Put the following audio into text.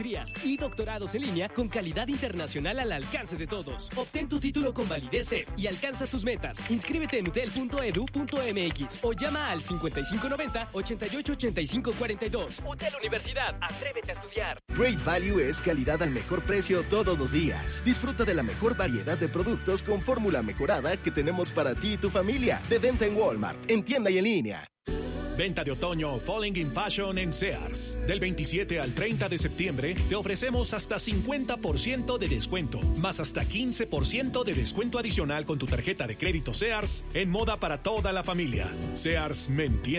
y doctorados en línea con calidad internacional al alcance de todos. Obtén tu título con validez CEP y alcanza tus metas. Inscríbete en utel.edu.mx o llama al 5590-888542. UTEL Universidad, atrévete a estudiar. Great Value es calidad al mejor precio todos los días. Disfruta de la mejor variedad de productos con fórmula mejorada que tenemos para ti y tu familia. De venta en Walmart, en tienda y en línea. Venta de otoño Falling in Fashion en Sears. Del 27 al 30 de septiembre te ofrecemos hasta 50% de descuento, más hasta 15% de descuento adicional con tu tarjeta de crédito Sears en moda para toda la familia. Sears me entiende.